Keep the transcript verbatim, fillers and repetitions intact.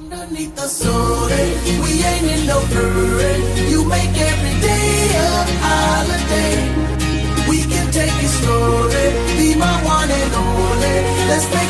Underneath the sun, we ain't in no hurry. You make every day a holiday. We can take it slowly. Be my one and only. Let's make